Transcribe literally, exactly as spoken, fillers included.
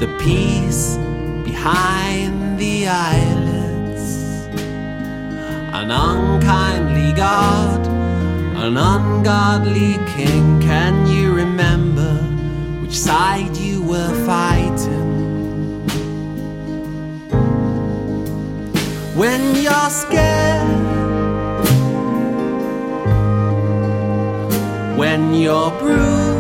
the peace behind the eyelids. An unkindly God, an ungodly king. Can you remember which side you were fighting? When you're scared, when you're bruised,